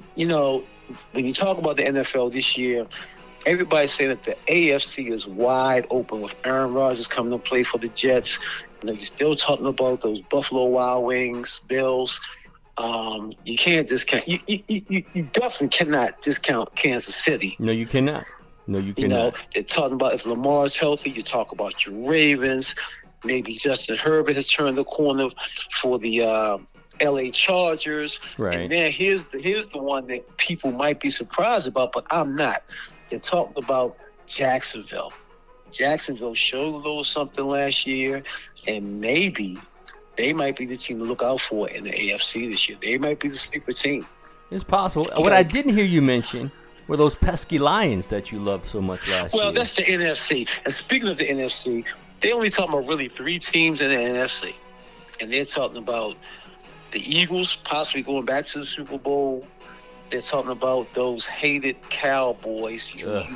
when you talk about the NFL this year, everybody's saying that the AFC is wide open with Aaron Rodgers coming to play for the Jets. You're still talking about those Buffalo Wild Wings, Bills. You can't discount. You definitely cannot discount Kansas City. No, you cannot. They're talking about if Lamar's healthy, you talk about your Ravens. Maybe Justin Herbert has turned the corner for the LA Chargers. Right. And then here's the one that people might be surprised about, but I'm not. They're talking about Jacksonville. Jacksonville showed a little something last year, and maybe they might be the team to look out for in the AFC this year. They might be the sleeper team. It's possible. What I didn't hear you mention were those pesky Lions that you loved so much last year. Well, that's the NFC. And speaking of the NFC, they only talking about really 3 teams in the NFC. And they're talking about the Eagles possibly going back to the Super Bowl. They're talking about those hated Cowboys.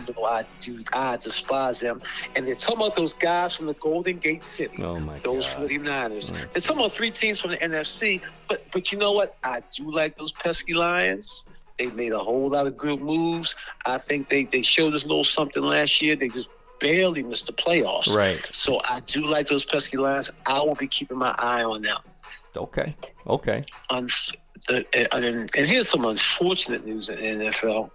I despise them. And they're talking about those guys from the Golden Gate City. Oh, my those God. 49ers. They're talking about 3 teams from the NFC. But you know what? I do like those pesky Lions. They made a whole lot of good moves. I think they showed us a little something last year. They just barely missed the playoffs. Right. So I do like those pesky Lions. I will be keeping my eye on them. Okay. And here's some unfortunate news in the NFL.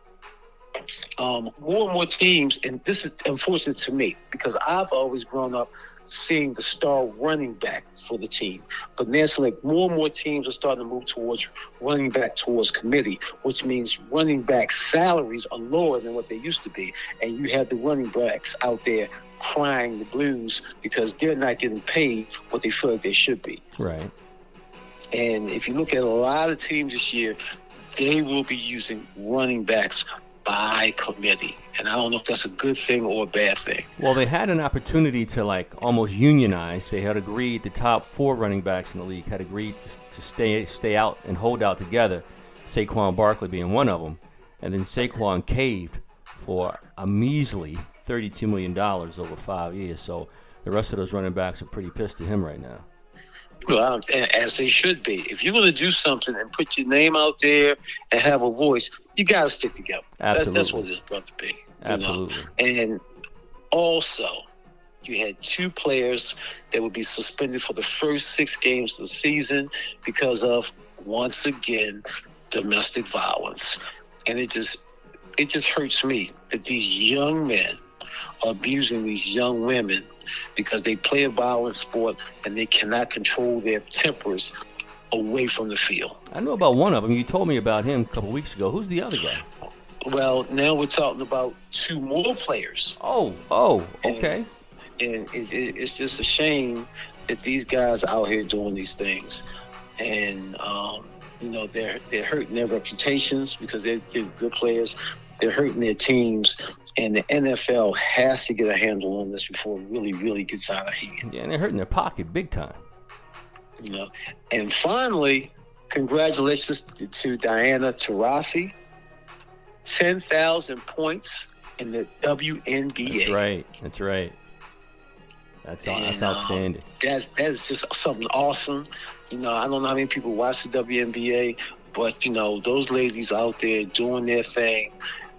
More and more teams, and this is unfortunate to me because I've always grown up seeing the star running back for the team. But now it's like more and more teams are starting to move towards running back towards committee, which means running back salaries are lower than what they used to be. And you have the running backs out there crying the blues because they're not getting paid what they feel like they should be. Right. And if you look at a lot of teams this year, they will be using running backs by committee. And I don't know if that's a good thing or a bad thing. Well, they had an opportunity to like almost unionize. They had agreed, the top 4 running backs in the league had agreed to stay out and hold out together, Saquon Barkley being one of them. And then Saquon caved for a measly $32 million over 5 years. So the rest of those running backs are pretty pissed at him right now. Well, as they should be. If you're going to do something and put your name out there and have a voice, you got to stick together. Absolutely. That's what it is, Brother B. Absolutely. And also, you had 2 players that would be suspended for the first 6 games of the season because of, once again, domestic violence. And it just hurts me that these young men are abusing these young women because they play a violent sport and they cannot control their tempers away from the field. I know about one of them. You told me about him a couple weeks ago. Who's the other guy? Well, now we're talking about 2 more players. Oh, okay. And it's just a shame that these guys are out here doing these things. And, they're hurting their reputations because they're good players. They're hurting their teams. And the NFL has to get a handle on this before it really, really gets out of hand. Yeah, and they're hurting their pocket big time. And finally, congratulations to Diana Taurasi. 10,000 points in the WNBA. That's right. That's outstanding. That's just something awesome. I don't know how many people watch the WNBA, but, those ladies out there doing their thing.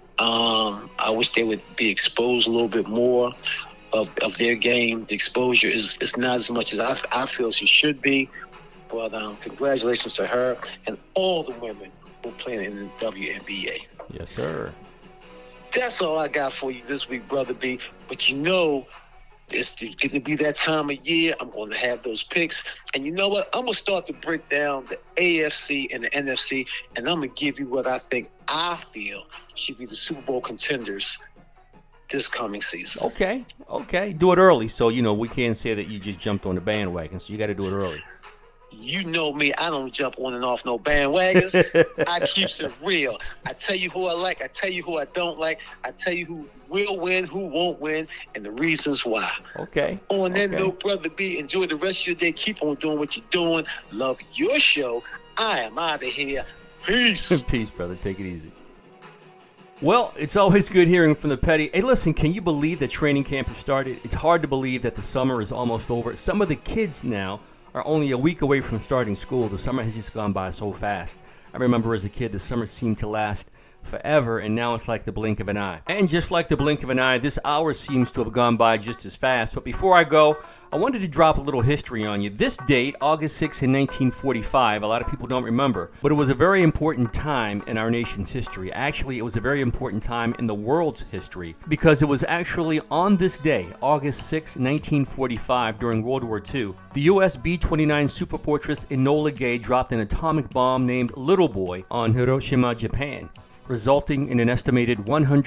I wish they would be exposed a little bit more of their game. The exposure is not as much as I feel she should be. But congratulations to her and all the women who are playing in the WNBA. Yes, sir. That's all I got for you this week, Brother B. But it's going to be that time of year. I'm going to have those picks. And you know what? I'm going to start to break down the AFC and the NFC, and I'm going to give you what I feel should be the Super Bowl contenders this coming season. Okay. Do it early so, we can't say that you just jumped on the bandwagon, so you got to do it early. You know me, I don't jump on and off no bandwagons. I keeps it real. I tell you who I like. I tell you who I don't like. I tell you who will win, who won't win, and the reasons why. Okay. On that note, Brother B, enjoy the rest of your day. Keep on doing what you're doing. Love your show. I am out of here. Peace. Peace, brother. Take it easy. Well, it's always good hearing from the Petty. Hey, listen, can you believe that training camp has started? It's hard to believe that the summer is almost over. Some of the kids now are only a week away from starting school. The summer has just gone by so fast. I remember as a kid, the summer seemed to last forever, and now it's like the blink of an eye. And just like the blink of an eye, this hour seems to have gone by just as fast. But before I go, I wanted to drop a little history on you. This date, August 6 in 1945, a lot of people don't remember, but it was a very important time in our nation's history. Actually, it was a very important time in the world's history, because it was actually on this day, August 6, 1945, during World War II, the U.S. B-29 Superfortress Enola Gay dropped an atomic bomb named Little Boy on Hiroshima, Japan, resulting in an estimated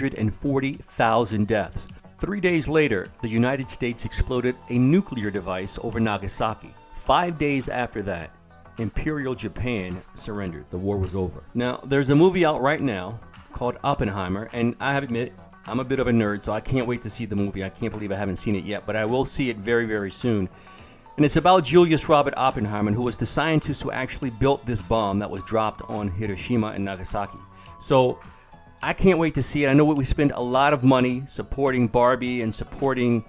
140,000 deaths. 3 days later, the United States exploded a nuclear device over Nagasaki. 5 days after that, Imperial Japan surrendered. The war was over. Now, there's a movie out right now called Oppenheimer, and I have to admit, I'm a bit of a nerd, so I can't wait to see the movie. I can't believe I haven't seen it yet, but I will see it very, very soon. And it's about Julius Robert Oppenheimer, who was the scientist who actually built this bomb that was dropped on Hiroshima and Nagasaki. So I can't wait to see it. I know we spend a lot of money supporting Barbie and supporting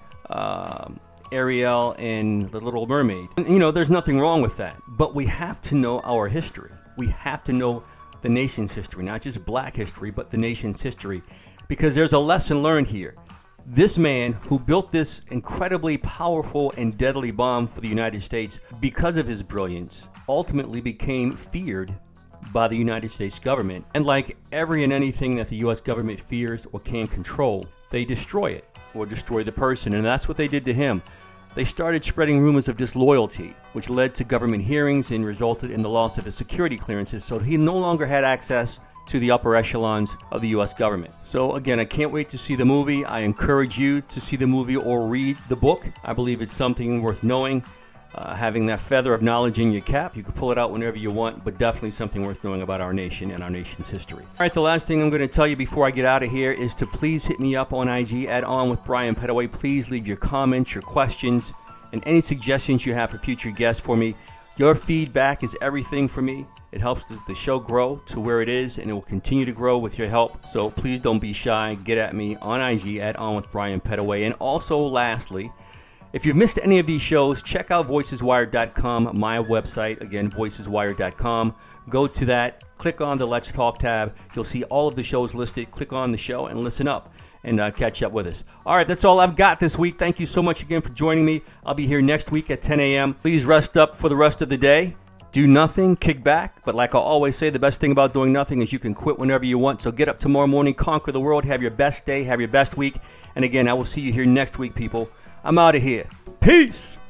Ariel and The Little Mermaid. And, there's nothing wrong with that. But we have to know our history. We have to know the nation's history, not just black history, but the nation's history. Because there's a lesson learned here. This man who built this incredibly powerful and deadly bomb for the United States, because of his brilliance, ultimately became feared by the United States government. And like every and anything that the U.S. government fears or can control, they destroy it or destroy the person. And that's what they did to him. They started spreading rumors of disloyalty, which led to government hearings and resulted in the loss of his security clearances. So he no longer had access to the upper echelons of the U.S. government. So again, I can't wait to see the movie. I encourage you to see the movie or read the book. I believe it's something worth knowing. having that feather of knowledge in your cap. You can pull it out whenever you want, but definitely something worth knowing about our nation and our nation's history. All right, the last thing I'm going to tell you before I get out of here is to please hit me up on IG at On with Brian Pettaway. Please leave your comments, your questions, and any suggestions you have for future guests for me. Your feedback is everything for me. It helps the show grow to where it is, and it will continue to grow with your help. So please don't be shy. Get at me on IG at On with Brian Pettaway. And also, lastly, if you've missed any of these shows, check out voiceswired.com, my website. Again, voiceswired.com. Go to that, click on the Let's Talk tab. You'll see all of the shows listed. Click on the show and listen up and catch up with us. All right, that's all I've got this week. Thank you so much again for joining me. I'll be here next week at 10 a.m. Please rest up for the rest of the day. Do nothing, kick back. But like I always say, the best thing about doing nothing is you can quit whenever you want. So get up tomorrow morning, conquer the world, have your best day, have your best week. And again, I will see you here next week, people. I'm out of here. Peace.